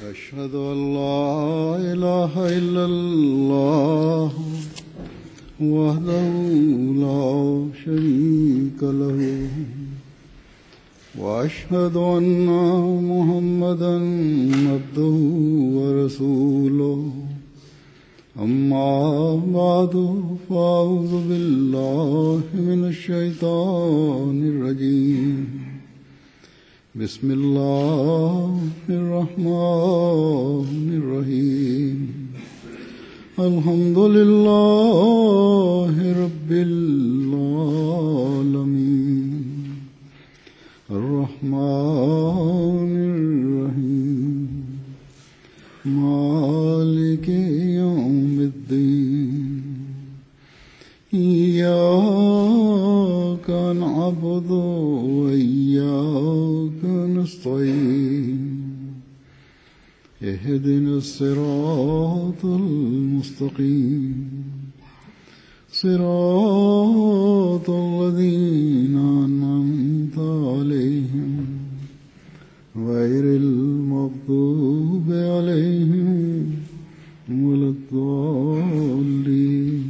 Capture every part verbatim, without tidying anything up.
أشهد أن لا إله إلا الله وحده لا شريك له وأشهد أن محمدا عبده ورسوله أما بعد فأعوذ بالله من الشيطان الرجيم بسم الله الرحمن الرحيم الحمد لله رب العالمين الرحمن الرحيم مالك يوم الدين إياك نعبد وإياك نستعين اهدنا الصراط المستقيم صراط الذين أنعمت عليهم غير المغضوب عليهم ولا الضالين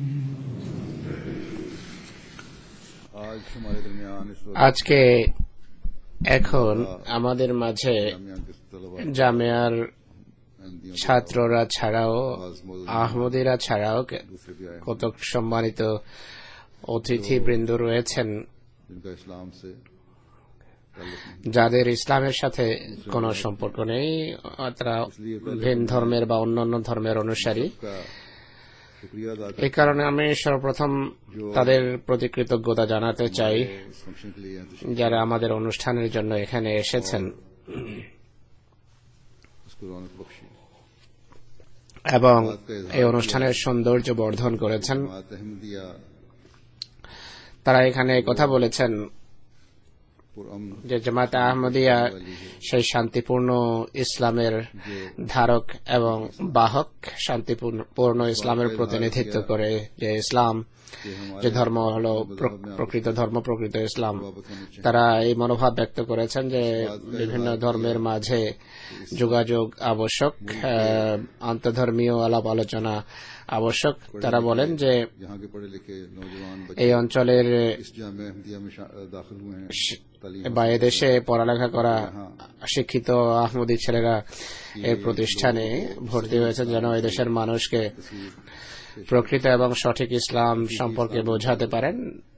আজকে এখন আমাদের মাঝে জামিয়ার ছাত্ররা ছাড়াও আহমদীরা ছাড়াও কতক সম্মানিত অতিথিবৃন্দ রয়েছেন যাদের ইসলামের সাথে কোনো সম্পর্ক নেই, তারা ভিন ধর্মের বা অন্যান্য ধর্মের অনুসারী। এই কারণে আমি সর্বপ্রথম তাদের প্রতি কৃতজ্ঞতা জানাতে চাই যারা আমাদের অনুষ্ঠানের জন্য এখানে এসেছেন এবং এই অনুষ্ঠানের সৌন্দর্য বর্ধন করেছেন। তারা এখানে কথা বলেছেন যে জামাত আহমদিয়া সেই শান্তিপূর্ণ ইসলামের ধারক এবং বাহক, শান্তিপূর্ণ ইসলামের প্রতিনিধিত্ব করে, যে ইসলাম যে ধর্ম হলো প্রকৃত ধর্ম, প্রকৃত ইসলাম। তারা এই মনোভাব ব্যক্ত করেছেন যে বিভিন্ন ধর্মের মাঝে যোগাযোগ আবশ্যক, আন্তধর্মীয় আলাপ আলোচনা আবশ্যক। তারা বলেন যে এই অঞ্চলের বা এদেশে পড়ালেখা করা শিক্ষিত আহমদী ছেলেরা এই প্রতিষ্ঠানে ভর্তি হয়েছেন যেন এই দেশের মানুষকে প্রকৃত এবং সঠিক ইসলাম সম্পর্কে বোঝাতে পারেন।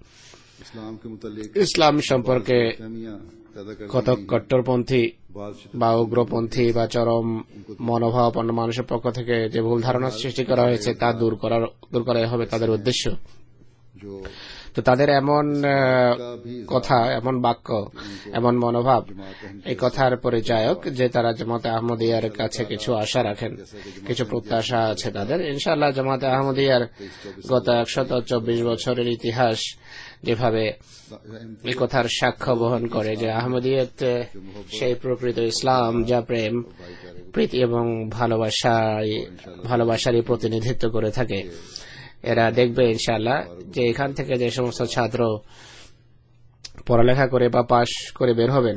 ইসলাম সম্পর্কে কত কট্টরপন্থী বা উগ্রপন্থী বা চরম মনোভাবাপন্ন মানুষের পক্ষ থেকে যে ভুল ধারণা সৃষ্টি করা হয়েছে তা দূর করার দূর করাই হবে তাদের উদ্দেশ্য। তো তাদের এমন কথা, এমন বাক্য, এমন মনোভাব এই কথার পরিচায়ক যে তারা জামাতে আহমদিয়ার কাছে কিছু আশা রাখেন, কিছু প্রত্যাশা আছে তাদের। ইনশাআল্লাহ জামাতে আহমদিয়ার গত একশত চব্বিশ বছরের ইতিহাস যেভাবে এই কথার সাক্ষ্য বহন করে যে আহমদিয়ত সেই প্রকৃত ইসলাম যা প্রেম, প্রীতি এবং ভালোবাসায় ভালোবাসারই প্রতিনিধিত্ব করে থাকে। এরা দেখবে ইনশাআল্লাহ যে এখান থেকে যে সমস্ত ছাত্র পড়ালেখা করে বা পাশ করে বের হবেন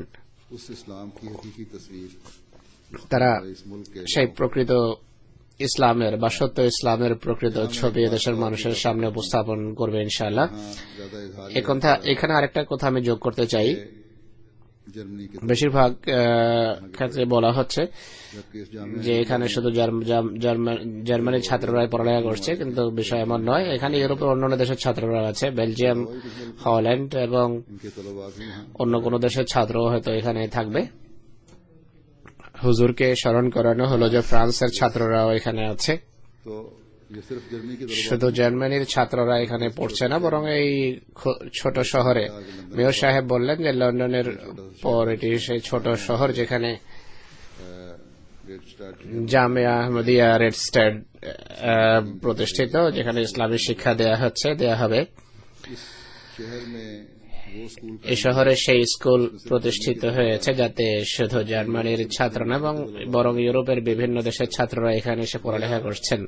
তারা সেই প্রকৃত ইসলামের বা সত্য ইসলামের প্রকৃত ছবি দেশের মানুষের সামনে উপস্থাপন করবে ইনশাআল্লাহ। এখানে আরেকটা কথা আমি যোগ করতে চাই। বেশিরভাগ ক্ষেত্রে বলা হচ্ছে যে এখানে শুধু জার্মানির ছাত্ররাই পড়ালেখা করছে, কিন্তু বিষয় এমন নয়। এখানে ইউরোপের অন্যান্য দেশের ছাত্ররা আছে, বেলজিয়াম, হল্যান্ড এবং অন্য কোন দেশের ছাত্র হয়তো এখানে থাকবে। হুজুরকে স্মরণ করানো হলো যে ফ্রান্সের ছাত্ররাও এখানে আছে। শুধু জার্মানির ছাত্ররা এখানে পড়ছে না, বরং এই ছোট শহরে মেয়র সাহেব বললেন যে লন্ডনের পর এটি সেই ছোট শহর যেখানে জামিয়া আহমদিয়া রেডস্টাড প্রতিষ্ঠিত, যেখানে ইসলামী শিক্ষা দেয়া হচ্ছে দেয়া হবে। এই শহরে সেই স্কুল প্রতিষ্ঠিত হয়েছে যাতে শুধু জার্মানির ছাত্র না এবং বরং ইউরোপের বিভিন্ন দেশের ছাত্ররা এখানে এসে পড়ালেখা করছেন,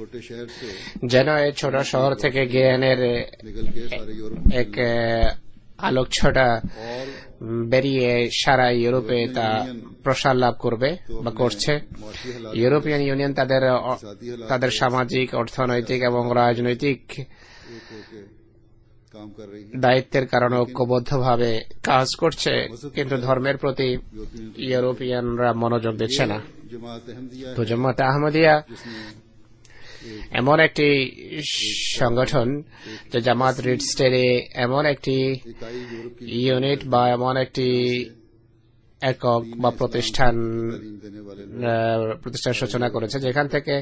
যেন এই ছোট শহর থেকে জ্ঞানের এক আলোকছটা বেরিয়ে সারা ইউরোপে তা প্রসার লাভ করবে বা করছে। ইউরোপিয়ান ইউনিয়ন তাদের তাদের সামাজিক, অর্থনৈতিক এবং রাজনৈতিক দায়িত্বের কারণে ঐক্যবদ্ধভাবে কাজ করছে, কিন্তু ধর্মের প্রতি ইউরোপিয়ানরা মনোযোগ দিচ্ছে না। তো জামাত আহমদিয়া এমন একটি সংগঠন যে জামাত রিডস্টেরে এমন একটি ইউনিট বা এমন একটি একক বা প্রতিষ্ঠান প্রতিষ্ঠান সূচনা করেছে যেখান থেকে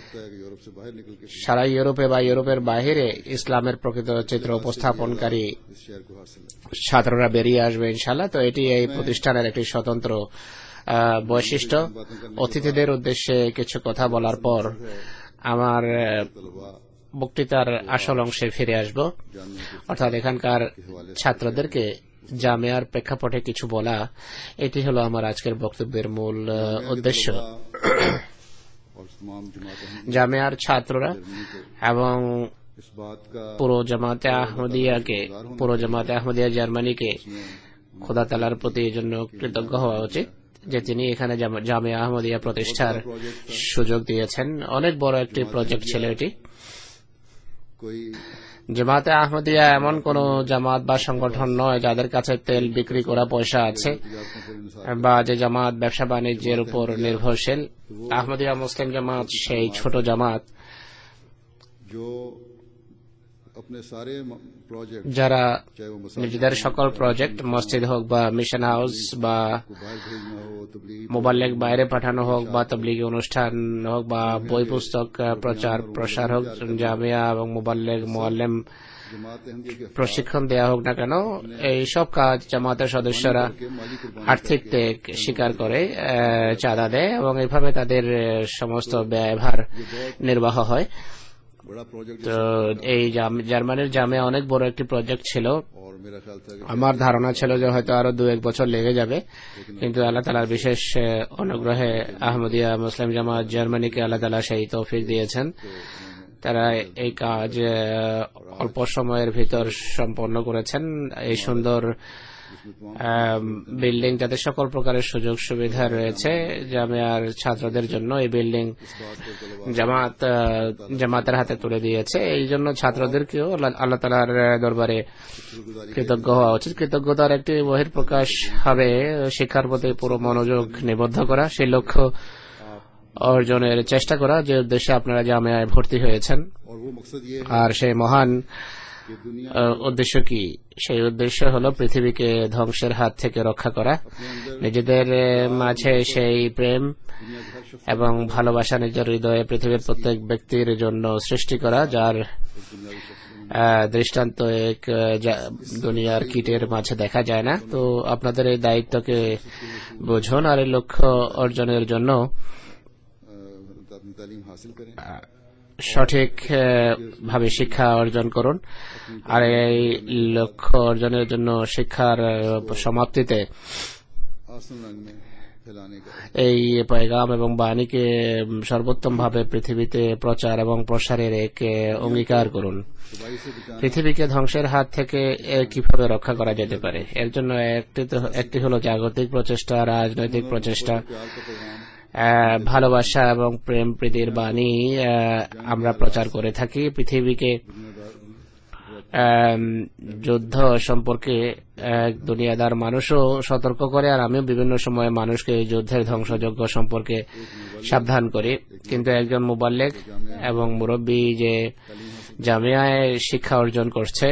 সারা ইউরোপে বা ইউরোপের বাইরে ইসলামের প্রকৃত চিত্র উপস্থাপনকারী ছাত্ররা বেরিয়ে আসবে ইনশাআল্লাহ। তো এটি এই প্রতিষ্ঠানের একটি স্বতন্ত্র বৈশিষ্ট্য। অতিথিদের উদ্দেশ্যে কিছু কথা বলার পর আমার বক্তৃতার আসল অংশে ফিরে আসব, অর্থাৎ এখানকার ছাত্রদেরকে জামিয়ার প্রেক্ষাপটে কিছু বলা। এটি হলো আমার আজকের বক্তব্যের মূল উদ্দেশ্য। জামিয়ার ছাত্ররা এবং পুরো জামাতে আহমদিয়াকে পুরো জামাতে আহমদিয়া জার্মানিকে খোদা তাআলার প্রতি এই জন্য কৃতজ্ঞ হওয়া উচিত যে তিনি এখানে জামিয়া আহমদিয়া প্রতিষ্ঠার সুযোগ দিয়েছেন। অনেক বড় একটি প্রজেক্ট ছিল এটি। জামাতে আহমদিয়া এমন কোন জামাত বা সংগঠন নয় যাদের কাছে তেল বিক্রি করা পয়সা আছে বা যে জামাত ব্যবসা বাণিজ্যের উপর নির্ভরশীল। আহমদিয়া মুসলিম জামাত সেই ছোট জামাত যারা নিজেদের সকল প্রজেক্ট, মসজিদ হোক বা মিশন হাউস বা মোবাল্লেগ বাইরে পাঠানো হোক বা তাবলীগী অনুষ্ঠান হোক বা বই পুস্তক প্রচার প্রসার হোক, জামিয়া এবং মোবাল্লেগ মুআল্লিম প্রশিক্ষণ দেওয়া হোক না কেন, এই সব কাজ জামাতের সদস্যরা আর্থিক দিক স্বীকার করে চাঁদা দেয় এবং এইভাবে তাদের সমস্ত ব্যয়ভার নির্বাহ হয়। তো এই জার্মানির জামিয়া অনেক বড় একটি প্রজেক্ট ছিল। আমার ধারণা ছিল যে হয়তো আরো দু এক বছর লেগে যাবে, কিন্তু আল্লাহ তাআলার বিশেষ অনুগ্রহে আহমদিয়া মুসলিম জামাত জার্মানিকে আল্লাহ তাআলা সেই তৌফিক দিয়েছেন। তারা এই কাজ অল্প সময়ের ভিতর সম্পন্ন করেছেন। এই সুন্দর বিল্ডিং, যাতে সকল প্রকারের সুযোগ সুবিধা রয়েছে জামিয়ার ছাত্রদের জন্য, এই বিল্ডিং জামাত জামাতের হাতে তুলে দিয়েছে। এই জন্য ছাত্রদেরকেও আল্লাহ তাআলার দরবারে কৃতজ্ঞ হওয়া উচিত। কৃতজ্ঞতার একটি বহিঃপ্রকাশ হবে শিক্ষার প্রতি পুরো মনোযোগ নিবদ্ধ করা, সেই লক্ষ্য অর্জনের চেষ্টা করা যে উদ্দেশ্যে আপনারা জামিয়ায় ভর্তি হয়েছেন। আর সেই মহান উদ্দেশ্য কি? সেই উদ্দেশ্য হলো পৃথিবীকে ধ্বংসের হাত থেকে রক্ষা করা, নিজেদের মাঝে সেই প্রেম এবং ভালোবাসা নিজের হৃদয়ে পৃথিবীর প্রত্যেক ব্যক্তির জন্য সৃষ্টি করা, যার দৃষ্টান্ত এক দুনিয়ার কীটের মাঝে দেখা যায় না। তো আপনাদের এই দায়িত্বকে বুঝুন আর এই লক্ষ্য অর্জনের জন্য সঠিক ভাবে শিক্ষা অর্জন করুন। আর এই লক্ষ্য অর্জনের জন্য শিক্ষার সমাপ্তিতে এই পয়গাম এবং বাণীকে সর্বোত্তম ভাবে পৃথিবীতে প্রচার এবং প্রসারের এক অঙ্গীকার করুন। পৃথিবীকে ধ্বংসের হাত থেকে কিভাবে রক্ষা করা যেতে পারে, এর জন্য একটি একটি হলো জাগতিক প্রচেষ্টা, রাজনৈতিক প্রচেষ্টা, ভালোবাসা এবং প্রেম প্রীতির বাণী আমরা প্রচার করে থাকি। পৃথিবীকে যুদ্ধ সম্পর্কে দুনিয়াদার মানুষও সতর্ক করে, আর আমিও বিভিন্ন সময় মানুষকে যুদ্ধের ধ্বংসযজ্ঞ সম্পর্কে সাবধান করি। কিন্তু একজন মুবাল্লিগ এবং মুরব্বী যে জামিয়ায় শিক্ষা অর্জন করছে,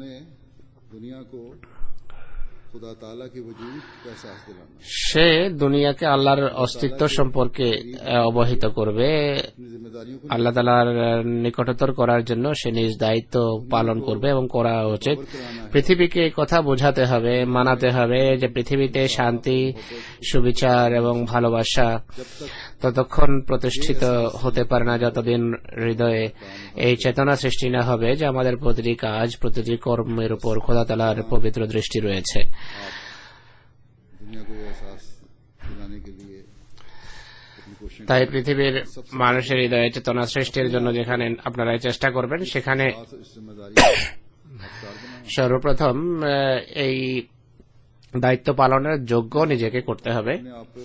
সে দুনিয়াকে আল্লাহর অস্তিত্ব সম্পর্কে অবহিত করবে। আল্লাহ তাআলার নিকটতর করার জন্য সে নিজ দায়িত্ব পালন করবে এবং করা উচিত। পৃথিবীকে কথা বোঝাতে হবে, মানাতে হবে যে পৃথিবীতে শান্তি, সুবিচার এবং ভালোবাসা ততক্ষণ প্রতিষ্ঠিত হতে পারে না যতদিন হৃদয়ে এই চেতনা সৃষ্টি না হবে যে আমাদের প্রতিটি কাজ, প্রতিটি কর্মের উপর খোদা তাআলার পবিত্র দৃষ্টি রয়েছে। তাই পৃথিবীর মানুষের হৃদয়ে চেতনা সৃষ্টির জন্য যেখানে আপনারা চেষ্টা করবেন, সেখানে সর্বপ্রথম এই দায়িত্ব পালনের যোগ্য নিজেকে করতে হবে।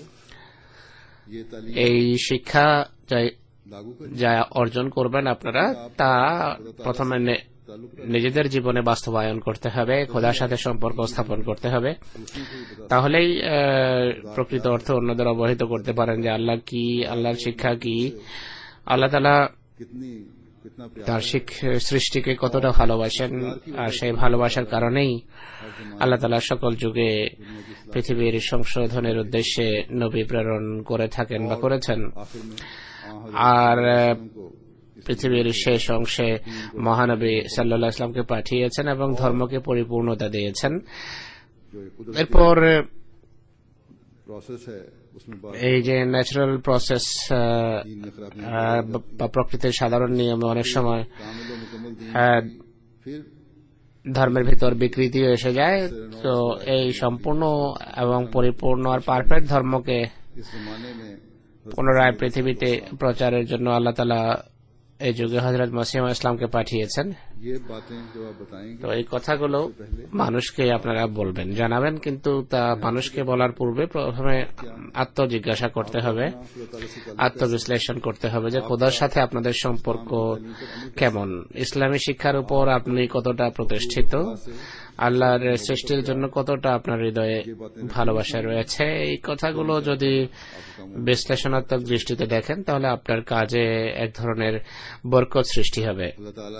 এই শিক্ষা যা অর্জন করবেন আপনারা তা প্রথমে নিজেদের জীবনে বাস্তবায়ন করতে হবে, খোদার সাথে সম্পর্ক স্থাপন করতে হবে। তাহলেই প্রকৃত অর্থ অন্যদের অবহিত করতে পারেন যে আল্লাহ কি, আল্লাহর শিক্ষা কি, আল্লাহ তাআলা তার সৃষ্টিকে কতটা ভালোবাসেন। আর সেই ভালোবাসার কারণেই আল্লাহ তাআলা সকল যুগে পৃথিবীর সংশোধনের উদ্দেশ্যে নবী প্রেরণ করে থাকেন বা করেছেন। আর পৃথিবীর শেষ অংশে মহানবী সাল্লাল্লাহু আলাইহি ওয়াসাল্লামকে পাঠিয়েছেন এবং ধর্মকে পরিপূর্ণতা দিয়েছেন। এরপর এই যে ন্যাচারাল প্রসেস বা প্রকৃতির সাধারণ নিয়মে অনেক সময় ধর্মের ভিতর বিকৃতিও এসে যায়। তো এই সম্পূর্ণ এবং পরিপূর্ণ আর পারফেক্ট ধর্মকে পুনরায় পৃথিবীতে প্রচারের জন্য আল্লাহ তাআলা এই যুগে হযরত মসিহ ইসলামকে পাঠিয়েছেন। তো এই কথাগুলো মানুষকে আপনারা বলবেন, জানাবেন, কিন্তু তা মানুষকে বলার পূর্বে প্রথমে আত্মজিজ্ঞাসা করতে হবে, আত্মবিশ্লেষণ করতে হবে যে খোদার সাথে আপনাদের সম্পর্ক কেমন, ইসলামী শিক্ষার উপর আপনি কতটা প্রতিষ্ঠিত, আল্লাহর সৃষ্টির জন্য কতটা আপনার হৃদয়ে ভালোবাসা রয়েছে। এই কথাগুলো যদি বিশ্লেষণাত্মক দৃষ্টিতে দেখেন তাহলে আপনার কাজে এক ধরনের বরকত সৃষ্টি হবে।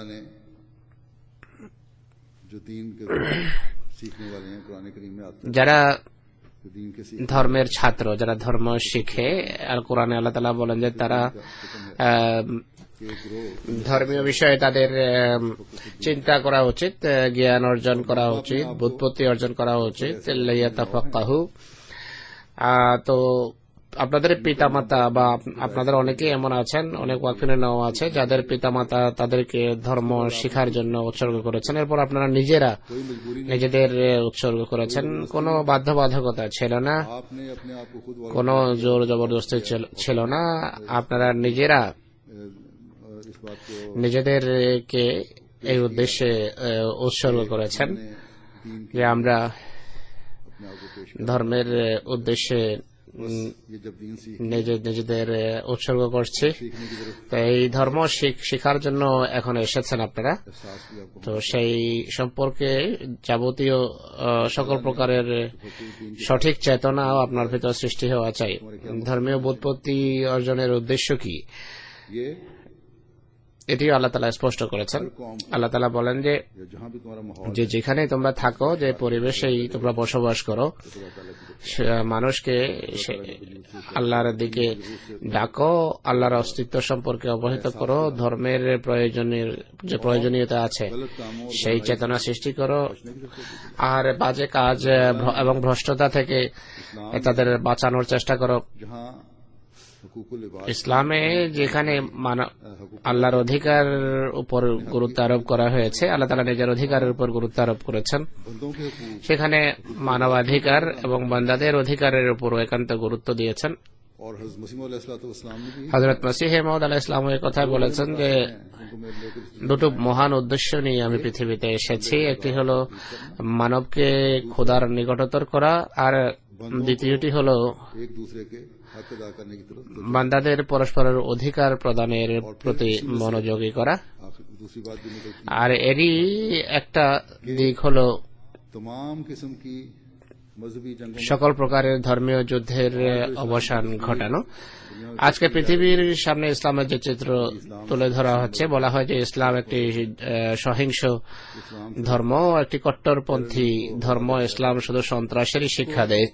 যারা ধর্মের ছাত্র, যারা ধর্ম শিখে, আল কোরআনে আল্লাহ তাআলা বলেন যে তারা ধর্মীয় বিষয়ে তাদের চিন্তা করা উচিত, জ্ঞান অর্জন করা উচিত, বুৎপত্তি অর্জন করা উচিত। লিয়াতাফাক্কাহু। তো আপনাদের পিতামাতা বা আপনাদের অনেকেই এমন আছেন, অনেক ওয়াকিফিনের নাম আছে যাদের পিতামাতা তাদেরকে ধর্ম শিখার জন্য উৎসর্গ করেছেন। এরপর আপনারা নিজেরা নিজেদের উৎসর্গ করেছেন। কোনো বাধ্যবাধকতা ছিল না, কোনো জোর জবরদস্তি ছিল না। আপনারা নিজেরা নিজেদেরকে এই উদ্দেশ্যে উৎসর্গ করেছেন যে আমরা ধর্মের উদ্দেশ্যে নিজেদের উৎসর্গ করছি। তো এই ধর্ম শিখার জন্য এখন এসেছেন আপনারা। তো সেই সম্পর্কে যাবতীয় সকল প্রকারের সঠিক চেতনাও আপনার ভিতর সৃষ্টি হওয়া চাই। ধর্মীয় বোধপত্তি অর্জনের উদ্দেশ্য কি, এটিও আল্লাহ তাআলা স্পষ্ট করেছেন। আল্লাহ তাআলা বলেন যে যে যেখানে তোমরা থাকো, যে পরিবেশেই তোমরা বসবাস করো, মানুষকে আল্লাহর দিকে ডাকো, আল্লাহর অস্তিত্ব সম্পর্কে অবহিত করো, ধর্মের প্রয়োজনীয় যে প্রয়োজনীয়তা আছে সেই চেতনা সৃষ্টি করো, আর বাজে কাজ এবং ভ্রষ্টতা থেকে তাদের বাঁচানোর চেষ্টা করো। ইসলামে যেখানে আল্লাহর অধিকার উপর গুরুত্ব আরোপ করা হয়েছে, আল্লাহ তাআলা নিজের অধিকারের উপর গুরুত্ব আরোপ করেছেন, সেখানে মানবাধিকার এবং বান্দাদের অধিকারের উপর একান্ত গুরুত্ব দিয়েছেন। হযরত মসিহ মাউদ আলাইহিস সালাম এই কথা বলেছেন যে দুটো মহান উদ্দেশ্য নিয়ে আমি পৃথিবীতে এসেছি। একটি হলো মানবকে খোদার নিকটতর করা, আর দ্বিতীয়টি হলো বান্দাদের পরস্পরের অধিকার প্রদানের প্রতি মনোযোগী করা। আর এরই একটা দিক হলো সকল প্রকারের ধর্মীয় যুদ্ধের অবসান ঘটানো। আজকে পৃথিবীর সামনে ইসলামের যে চিত্র তুলে ধরা হচ্ছে, বলা হয় যে ইসলাম একটি সহিংস ধর্ম, একটি কট্টরপন্থী ধর্ম। ইসলাম শুধু সন্ত্রাসেরই শিক্ষা দেয়।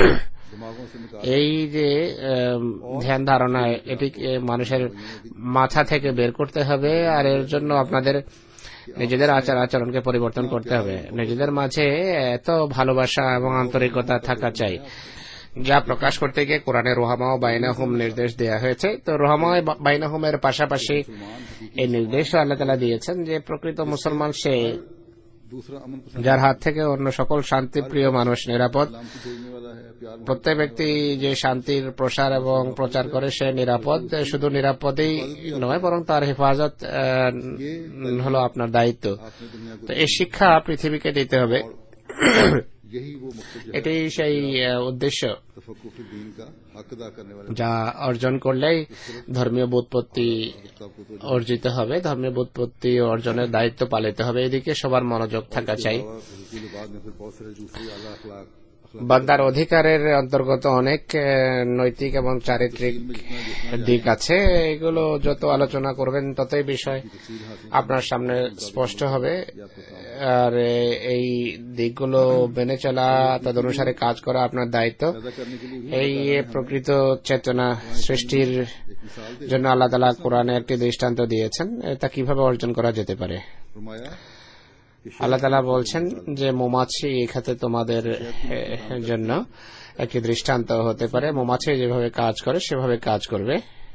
এই যে ধ্যান ধারণা, এটিকে মানুষের মাথা থেকে বের করতে হবে। আর এর জন্য আপনাদের নিজেদের আচার আচরণকে পরিবর্তন করতে হবে। নিজেদের মাঝে এত ভালোবাসা এবং আন্তরিকতা থাকা চাই, যা প্রকাশ করতে গিয়ে কোরআনে রুহামা ও বাইনাহুম নির্দেশ দেওয়া হয়েছে। তো রুহামা ও বাইনাহুমের পাশাপাশি এই নির্দেশ আল্লাহ তাআলা দিয়েছেন যে প্রকৃত মুসলমান সে दूसरा अमन पसंद যার হাত থেকে অন্য সকল শান্তিপ্রিয় মানুষ নিরাপদ। इस्लाम की भेजने वाला है, प्यार প্রত্যেক ব্যক্তি যে শান্তির প্রসার এবং প্রচার করে সে নিরাপদ। শুধু নিরাপদই নয় বরং তার হেফাজত আহ, হলো আপনার দায়িত্ব। आपने दुनिया को তো এই শিক্ষা পৃথিবীকে দিতে হবে। यही वो मकसद जो है এটাই সেই আহ, উদ্দেশ্য तफक्कुफ दीन का हक अदा करने वाले যা অর্জন করলেই ধর্মীয় বোধপত্তি किताब को तो অর্জিত হবে, ধর্মীয় বোধপত্তি অর্জনের দায়িত্ব পালিত হবে। এদিকে সবার মনোযোগ থাকা চাই। उसके बाद में फिर बहुत सारे दूसरे आला अखलाक বান্দার অধিকারের অন্তর্গত অনেক আহ, নৈতিক এবং চারিত্রিক দিক আছে। এগুলো যত আলোচনা করবেন ততই বিষয় আপনার সামনে স্পষ্ট হবে। আর এই দিকগুলো মেনে চলা, তদনুসারে কাজ করা আপনার দায়িত্ব। এই প্রকৃত চেতনা সৃষ্টির জন্য আল্লাহ তাআলা কোরআনে একটি দৃষ্টান্ত দিয়েছেন, তা কিভাবে অর্জন করা যেতে পারে। फरमाया আল্লাহ তাআলা বলছেন যে মৌমাছি এখানে তোমাদের জন্য একটি দৃষ্টান্ত হতে পারে। মৌমাছি যেভাবে কাজ করে সেভাবে কাজ করবে।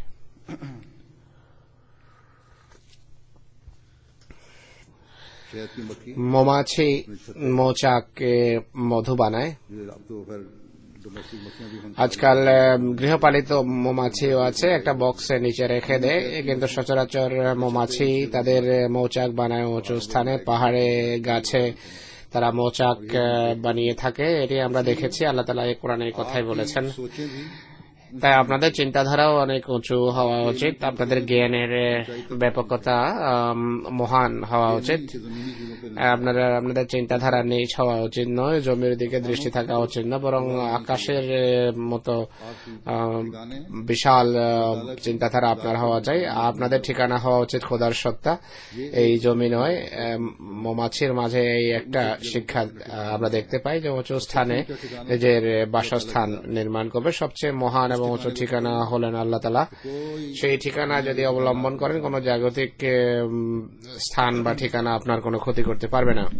शहद की मक्खी মৌমাছি মৌচাকে মধু বানায়। ये अब तो फिर डोमेस्टिक मक्खियां भी होंगी আজকাল আহ, গৃহপালিত মৌমাছিও আছে, একটা বক্সের নিচে রেখে দেয়। কিন্তু সচরাচর মৌমাছি তাদের মৌচাক বানায় উঁচু স্থানে, পাহাড়ে, গাছে তারা মৌচাক আহ, বানিয়ে থাকে। এটি আমরা দেখেছি, আল্লাহ তাআলা এই কোরআনে এই কথাই বলেছেন। सोचें भी তাই আপনাদের চিন্তাধারাও অনেক উঁচু হওয়া উচিত, আপনাদের জ্ঞানের ব্যাপকতা আম, মহান হওয়া উচিত। कि जमीनी चीजों पे আপনারা আপনাদের চিন্তাধারা নিচ হওয়া উচিত নয়, জমির দিকে দৃষ্টি থাকা উচিত না, বরং আকাশের আহ, মতো আহ, বিশাল আহ, চিন্তাধারা আপনার হওয়া চাই। আপনাদের ঠিকানা হওয়া উচিত খোদার সত্তা, এই জমি নয়। আহ, মৌমাছির মাঝে এই একটা শিক্ষা আহ, আমরা দেখতে পাই যে উঁচু স্থানে নিজের বাসস্থান নির্মাণ করবে। সবচেয়ে মহান এবং উঁচু ঠিকানা হলেন আল্লাহ তাআলা। সেই ঠিকানা যদি অবলম্বন করেন, কোন জাগতিক উম, স্থান বা ঠিকানা আপনার কোনো ক্ষতি করতে পারবে না।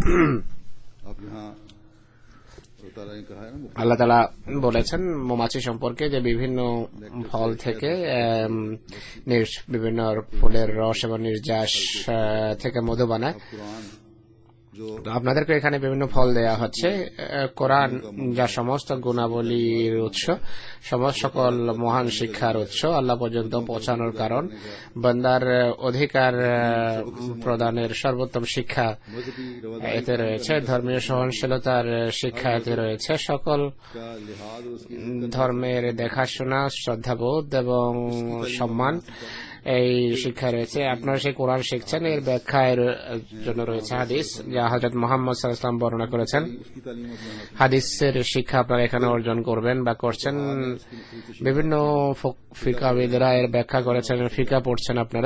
आप यहाँ अल्लाह ताला ने कहा है ना আল্লাহ তাআলা বলেছেন মৌমাছি সম্পর্কে যে বিভিন্ন ফল থেকে আম, নির- বিভিন্ন ফুলের রস এবং নির্যাস আহ, থেকে মধু বানায়। कुरान जो তো আপনাদেরকে এখানে বিভিন্ন ফল দেয়া হচ্ছে। আহ, কোরআন যা সমস্ত গুণাবলীর উৎস, সমস্ত সকল মহান শিক্ষার উৎস, আল্লাহ পর্যন্ত পৌঁছানোর কারণ, বান্দার অধিকার আহ, প্রদানের সর্বোত্তম শিক্ষা मजहबी रवाज এতে রয়েছে, ধর্মীয় সহনশীলতার শিক্ষা এতে রয়েছে, সকল का लिहाज और उसकी ধর্মের দেখাশোনা, শ্রদ্ধাবোধ এবং সম্মান এই শিক্ষা রয়েছে। আপনারা সেই কোরআন শিখছেন, এর ব্যাখ্যার জন্য রয়েছে হাদিস, যা হযরত মুহাম্মদ সাল্লাল্লাহু আলাইহি ওয়াসাল্লাম বর্ণনা করেছেন। उसकी तालीम अपने हासिल হাদিসের শিক্ষা আপনারা এখানে অর্জন করবেন বা করছেন। বিভিন্ন ফক- ফিকাবিদরা এর ব্যাখ্যা করেছেন, ফিকা পড়ছেন আপনারা।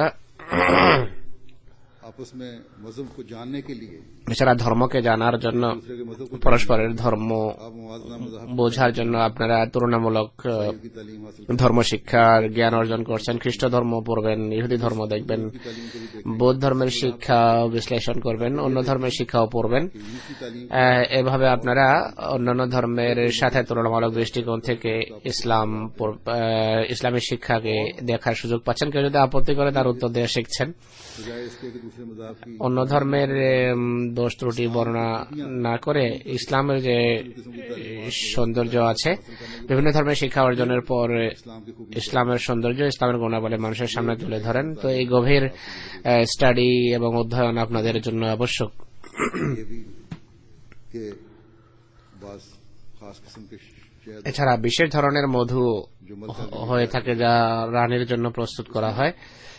आपस में मजहब को जानने के लिए এছাড়া ধর্মকে জানার জন্য, दूसरे के मजहब को পরস্পরের ধর্ম आप मुवाजना मजहब বোঝার জন্য আপনারা তুলনামূলক আহ, की तालीम हासिल ধর্ম শিক্ষার জ্ঞান অর্জন করছেন। খ্রিস্ট ধর্ম পড়বেন, ইহুদি ধর্ম দেখবেন, की तालीम को भी देखें বৌদ্ধ ধর্মের শিক্ষা বিশ্লেষণ করবেন, অন্য ধর্মের শিক্ষাও পড়বেন। दूसरी तालीम আহ, এভাবে আপনারা অন্যান্য ধর্মের সাথে তুলনামূলক দৃষ্টিকোণ থেকে ইসলাম পড়- আহ, ইসলামী শিক্ষাকে দেখার সুযোগ পাচ্ছেন। কেউ যদি আপত্তি করে তার উত্তর দেওয়া শিখছেন। बजाय इसके कि दूसरे मजहब की অন্য ধর্মের উম, দোষ ত্রুটি বর্ণনা না করে ইসলামের যে সৌন্দর্য আছে, বিভিন্ন ধর্মের শিক্ষা অর্জনের পর इस्लाम की खूबी ইসলামের সৌন্দর্য, ইসলামের গুণাবলী মানুষের সামনে তুলে ধরেন। তো এই গভীর স্টাডি এবং অধ্যয়ন আপনাদের জন্য আবশ্যক। ये भी कि बास खास किस्म के शहद এছাড়া বিশেষ ধরনের মধু হ- হয়ে থাকে যা রানীর জন্য প্রস্তুত করা হয়।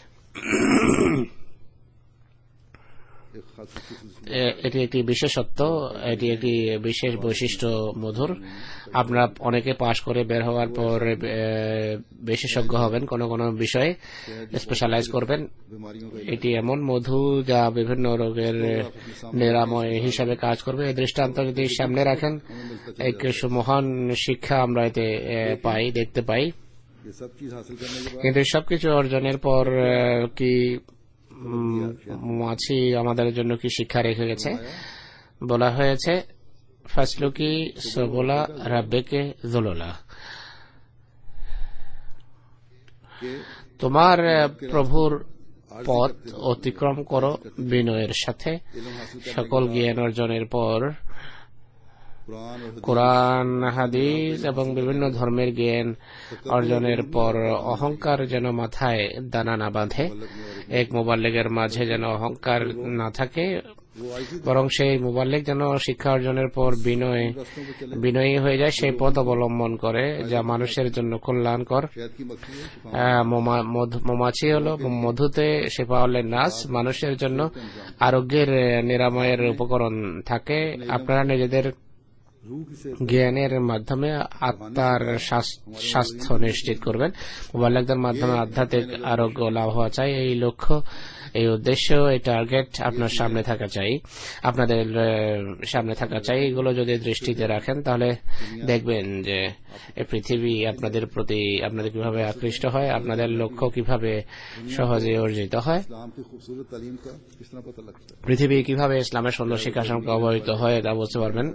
एक खास किस्म এ- এটি একটি বিশেষত্ব, এটি একটি বিশেষ বৈশিষ্ট্য মধুর। আপনারা অনেকে পাশ করে বের হওয়ার পর এ, বিশেষজ্ঞ হবেন, কোন কোন বিষয়ে স্পেশালাইজ করবেন। बीमारियों का এটি এমন মধু যা বিভিন্ন রোগের নিরাময় হিসাবে কাজ করবে। এই দৃষ্টান্ত যদি সামনে রাখেন, এক সুমহান শিক্ষা আমরা এতে এ, পাই, দেখতে পাই। ये सब चीज हासिल करने के बाद কিন্তু সবকিছু অর্জনের পর এ, কি উম, মাছি আমাদের জন্য কি শিক্ষা রেখে গেছে? বলা হয়েছে ফাসলুকি সবলা রাব্বিকে যুলুলা, कि তোমার আহ, প্রভুর পথ অতিক্রম করো বিনয়ের সাথে। সকল জ্ঞান অর্জনের পর কোরআন হাদিস এবং বিভিন্ন ধর্মের জ্ঞান অর্জনের পর অহংকার যেন মাথায় দানা না বাঁধে। এক মুবাল্লিগের মাঝে যেন অহংকার না থাকে, বরং সেই মুবাল্লিগ যেন শিক্ষা অর্জনের পর বিনয় বিনয়ী হয়ে যায়, সেই পথ অবলম্বন করে যা মানুষের জন্য কল্যাণকর। মৌমাছি হলো মধুতে শেফা হলে নাস, মানুষের জন্য আরোগ্যের নিরাময়ের উপকরণ থাকে। আপনারা নিজেদের জ্ঞানের মাধ্যমে আত্মার স্বাস্থ্য নিশ্চিত করবেন। মুবাল্লিগদের মাধ্যমে আধ্যাত্মিক আরোগ্য লাভ হওয়া চাই। এই লক্ষ্য, এই উদ্দেশ্য, এই টার্গেট আপনার সামনে থাকা চাই, আপনাদের সামনে থাকা চাই। এগুলো যদি দৃষ্টিতে রাখেন তাহলে দেখবেন যে এই পৃথিবী আপনাদের প্রতি আপনাদের কিভাবে আকৃষ্ট হয়, আপনাদের লক্ষ্য কিভাবে সহজে অর্জিত হয়, পৃথিবী কিভাবে ইসলামের সুন্দর শিক্ষা সম্পর্কে অবহিত হয় তা বুঝতে পারবেন।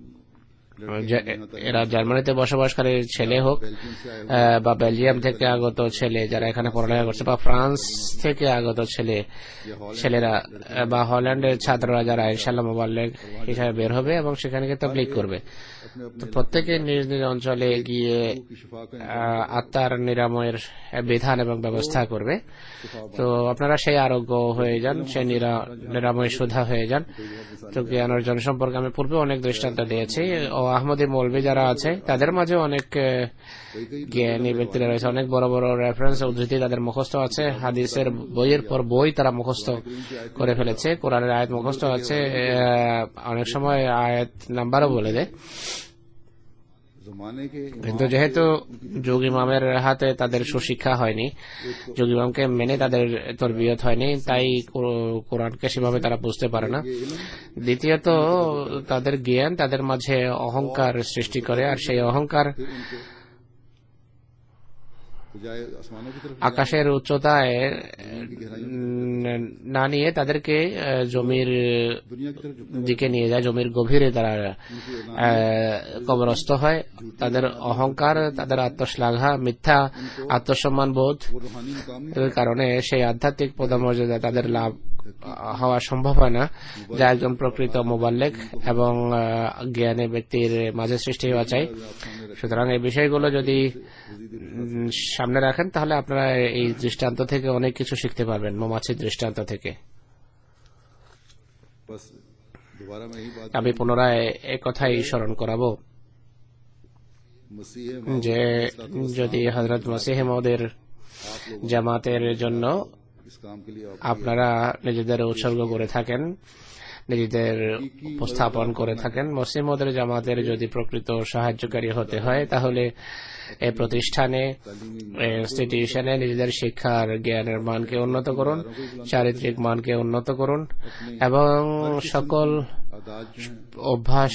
এরা জার্মানিতে বসবাসকারী ছেলে হোক বা বেলজিয়াম থেকে আগত ছেলে যারা এখানে পড়ালেখা করছে, বা ফ্রান্স থেকে আগত ছেলে ছেলেরা বা হল্যান্ডের ছাত্ররা যারা ইনশাআল্লাহ মুবাল্লিগ হিসাবে বের হবে এবং সেখানে গিয়ে তাবলীগ করবে, তো প্রত্যেকে নিজ নিজ অঞ্চলে গিয়ে আত্মার নিরাময়ের বিধান এবং ব্যবস্থা করবে। তো আপনারা সেই আরোগ্য হয়ে যান, সেই নিরাময় সুধা হয়ে যান। তো জ্ঞান অর্জন সম্পর্কে আমি পূর্বে অনেক দৃষ্টান্ত দিয়েছি। ও আহমদী মৌলভী যারা আছে তাদের মাঝে অনেক জ্ঞানী ব্যক্তিরা রয়েছে, অনেক বড় বড় রেফারেন্স উদ্ধৃতি তাদের মুখস্থ আছে, হাদিসের বইয়ের পর বই তারা মুখস্থ করে ফেলেছে, কোরআনের আয়াত মুখস্থ আছে, অনেক সময় আয়াত নাম্বারও বলে দেয়। কিন্তু যেহেতু যোগ ইমামের হাতে তাদের সুশিক্ষা হয়নি, যোগ ইমামকে মেনে তাদের তরবিয়ত হয়নি, তাই কোরআনকে সেভাবে তারা বুঝতে পারে না। দ্বিতীয়ত তাদের জ্ঞান তাদের মাঝে অহংকার সৃষ্টি করে, আর সেই অহংকার আকাশের উচ্চতায় না নিয়ে তাদেরকে জমির দিকে নিয়ে যায়, জমির গভীরে তারা কবরস্থ হয়। তাদের অহংকার, তাদের আত্মশ্লাঘা, মিথ্যা আত্মসম্মান বোধ এর কারণে সেই আধ্যাত্মিক পদমর্যাদা তাদের লাভ হওয়া সম্ভব হয় না, যা একজন প্রকৃত মুবাল্লিগ এবং জ্ঞানী ব্যক্তির মাঝে সৃষ্টি হওয়া চাই। সুতরাং এই বিষয়গুলো যদি সামনে রাখেন তাহলে আপনারা এই দৃষ্টান্ত থেকে অনেক কিছু শিখতে পারবেন, মৌমাছির দৃষ্টান্ত থেকে। আমি পুনরায় এই কথাই স্মরণ করাবো যে যদি হযরত মসিহ মওদের জামাতের জন্য আপনারা নিজেদের উৎসর্গ করে থাকেন, নিজেদের উপস্থাপন করে থাকেন, মসিহ মওদের জামাতের যদি প্রকৃত সাহায্যকারী হতে হয় তাহলে এই প্রতিষ্ঠানে, ইনস্টিটিউশনে নিজেদের শিক্ষার জ্ঞানের মানকে উন্নত করুন, চারিত্রিক মানকে উন্নত করুন এবং সকল অভ্যাস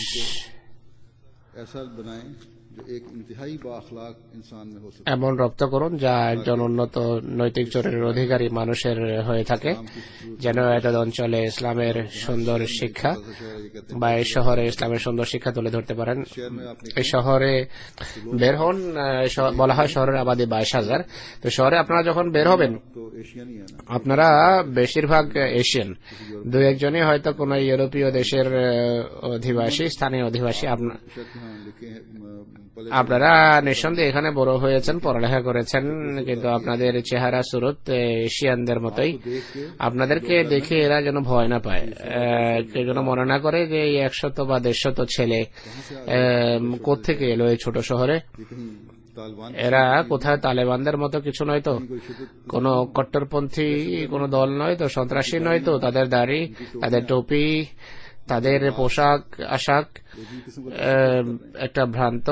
এমন রপ্ত করুন যা একজন উন্নত নৈতিক চরিত্রের অধিকারী মানুষের হয়ে থাকে, যেন এতদ অঞ্চলে ইসলামের সুন্দর শিক্ষা বা এই শহরে ইসলামের সুন্দর শিক্ষা তুলে ধরতে পারেন। এই শহরে বের হন, বলা হয় শহরের আবাদি বাইশ হাজার। তো শহরে আপনারা যখন বের হবেন আপনারা বেশিরভাগ এশিয়ান, দু একজনই হয়তো কোন ইউরোপীয় দেশের অধিবাসী, স্থানীয় অধিবাসী। আপনারা নিঃসন্দেহে এখানে বড় হয়েছেন, পড়ালেখা করেছেন, কিন্তু আপনাদের চেহারা সুরত এশিয়ানদের মতোই। আপনাদেরকে দেখে এরা যেন ভয় না পায়, কেউ যেন মনে না করে যে এই একশত বা দেড়শত ছেলে কোত্থেকে এলো এই ছোট শহরে, এরা কোথায় তালেবানদের মতো কিছু নয় তো, কোন কট্টরপন্থী কোন দল নয় তো, সন্ত্রাসী নয় তো। তাদের দাড়ি, তাদের টুপি, তাদের পোশাক আশাক একটা ভ্রান্ত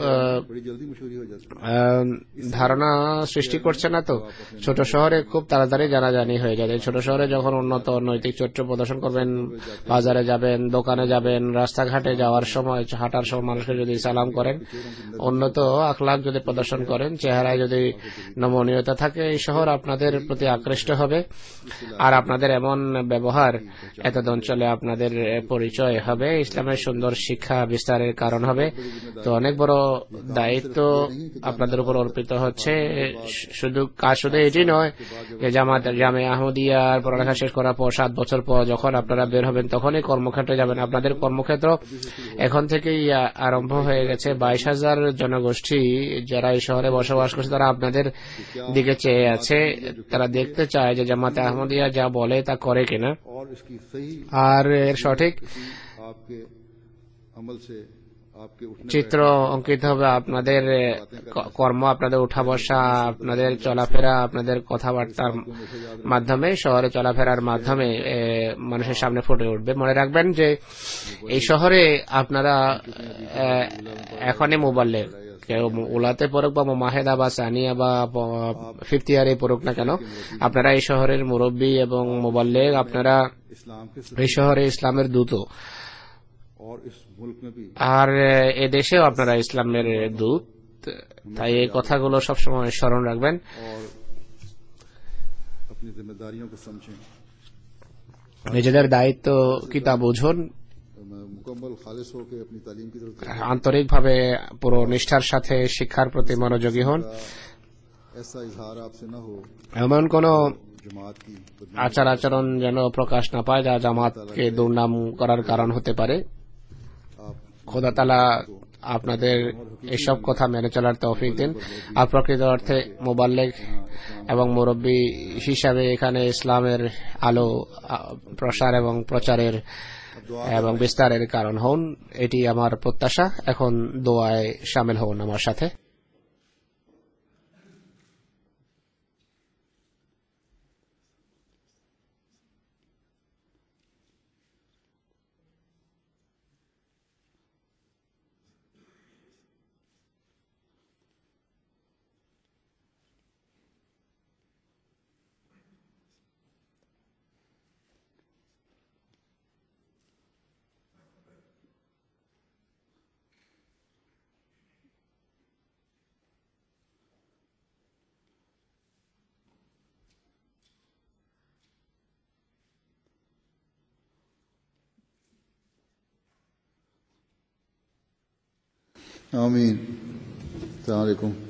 ধারণা সৃষ্টি করছে না তো। ছোট শহরে খুব তাড়াতাড়ি জানাজানি হয়ে যায়। ছোট শহরে যখন উন্নত নৈতিক চরিত্র প্রদর্শন করবেন, বাজারে যাবেন, দোকানে যাবেন, রাস্তাঘাটে যাওয়ার সময়, হাঁটার সময় মানুষকে যদি সালাম করেন, উন্নত আখলাক যদি প্রদর্শন করেন, চেহারায় যদি নমনীয়তা থাকে, এই শহর আপনাদের প্রতি আকৃষ্ট হবে। আর আপনাদের এমন ব্যবহার এতদ অঞ্চলে আপনাদের পরিচয় হবে, ইসলামের সুন্দর শিক্ষা বিস্তারের কারণ হবে। তো অনেক বড় দায়িত্ব আপনাদের উপর অর্পিত হচ্ছে। শুধু কাজ শুধু এটি নয় যে জামাত জামিয়া আহমদিয়ার পড়ালেখা শেষ করার পর সাত বছর পর যখন আপনারা বের হবেন তখনই কর্মক্ষেত্রে যাবেন। আপনাদের কর্মক্ষেত্র এখন থেকেই আরম্ভ হয়ে গেছে। বাইশ হাজার জনগোষ্ঠী যারা এই শহরে বসবাস করছে তারা আপনাদের দিকে চেয়ে আছে। তারা দেখতে চায় যে জামাতে আহমদিয়া যা বলে তা করে কিনা, আর এর সঠিক চিত্র অঙ্কিত হবে আপনাদের কর্ম, আপনাদের উঠা বসা, আপনাদের চলাফেরা, আপনাদের কথাবার্তার মাধ্যমে, শহরে চলাফেরার মাধ্যমে মানুষের সামনে ফুটে উঠবে। মনে রাখবেন যে এই শহরে আপনারা এখনই মোবাল্লেগ, কেউ ওলাতে পড়ুক বা মাহেদা বা সানিয়া বা ফিফথ ইয়ারে পড়ুক না কেন, আপনারা এই শহরের মুরব্বী এবং মোবাল্লেগ, আপনারা এই শহরে ইসলামের দূত, আর এ দেশেও আপনারা ইসলামের দূত। তাই এই কথাগুলো সবসময় স্মরণ রাখবেন। নিজেদের দায়িত্ব কি তা বুঝুন, আন্তরিকভাবে পুরো নিষ্ঠার সাথে শিক্ষার প্রতি মনোযোগী হন। এমন কোন আচার আচরণ যেন প্রকাশ না পায় যা জামাতকে দুর্নাম করার কারণ হতে পারে। খোদা তাআলা আপনাদের এসব কথা মেনে চলার তৌফিক দিন। আর প্রকৃত অর্থে মুবাল্লিগ এবং মুরব্বী হিসাবে এখানে ইসলামের আলো প্রসার এবং প্রচারের এবং বিস্তারের কারণ হন, এটি আমার প্রত্যাশা। এখন দোয়ায় শামিল হন আমার সাথে। आमीन। अस्सलाम वालेकुम।